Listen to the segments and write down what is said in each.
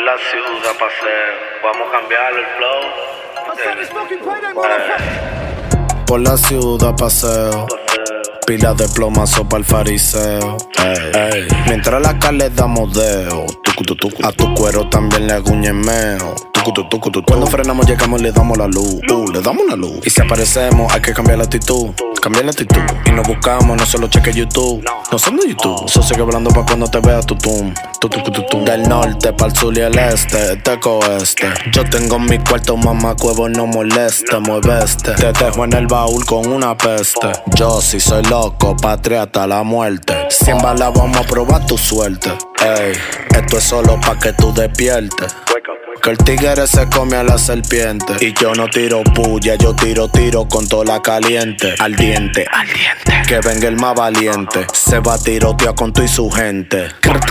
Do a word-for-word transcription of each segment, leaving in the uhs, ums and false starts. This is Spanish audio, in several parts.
la ciudad paseo. Vamos a cambiar el flow. Por la ciudad paseo. Pila de plomazo para el fariseo. Ey, ey. Mientras la cara le damos deo. Tucu, tu, tucu. A tu cuero también le hago un ñemeo. Tucu, tu, tucu, tu, tu. Cuando frenamos llegamos y le damos la luz. Uh, le damos la luz. Y si aparecemos hay que cambiar la actitud. Cambiar la actitud. Y nos buscamos, no solo cheque YouTube. No son de YouTube. Eso sigue hablando pa' cuando te vea tu tum. Tu, tu, tu, tu, tu. Del norte pa'l sur y el este. Este oeste. Yo tengo mi cuarto, mamá cuevo, no moleste. Mueveste. Te dejo en el baúl con una peste. Yo sí soy loco, patria hasta la muerte. Cien balas vamos a probar tu suerte. Ey, esto es solo pa' que tú despiertes. Que el tigre se come a la serpiente. Y yo no tiro puya, yo tiro tiro con toda la caliente. Al diente, al diente. Que venga el más valiente. Se va a tirotear con tú y su gente.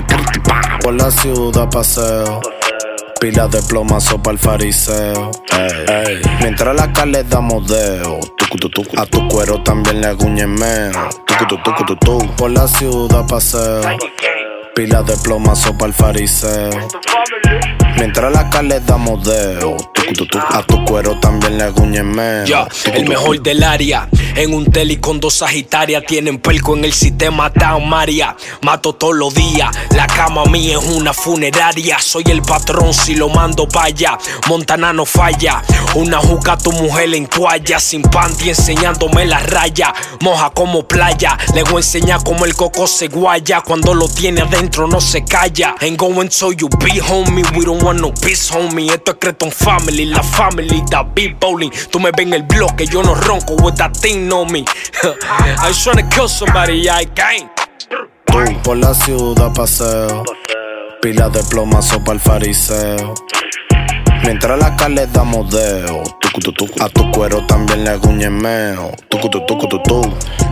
Por la ciudad paseo. Pila de plomazo para el fariseo. Ey, ey. Mientras la cara le damos deo. Tucu, tu, tucu. A tu cuero también le hago un ñemeo. Tucu, tu, tucu, tu, tu. Por la ciudad paseo. Pila de plomazo para el fariseo. Mientras la cara le damos deo. Tucu, tu, tu. A tu cuero también le hago un ñemeo. Ya, el mejor del área. En un tele con dos sagitarias. Tienen pelco en el sistema Down Maria. Mato todos los días. La cama mía es una funeraria. Soy el patrón si lo mando pa' allá. Montana no falla. Una juca a tu mujer en toalla. Sin panty enseñándome la raya. Moja como playa. Le voy a enseñar como el coco se guaya. Cuando lo tiene adentro no se calla. Ain't going so you be homie. We don't want no peace homie. Esto es Creton Family. La family da beat bowling. Tú me ves en el bloque. Yo no ronco with that thing on me. I was trying to kill somebody. I gang. Tú por la ciudad paseo. Pila de plomazo para el fariseo. Mientras la cara le damos deo. Tucu, tu, tucu. A tu cuero también le hago un ñemeo. Tucu, tu, tucu, tu, tu.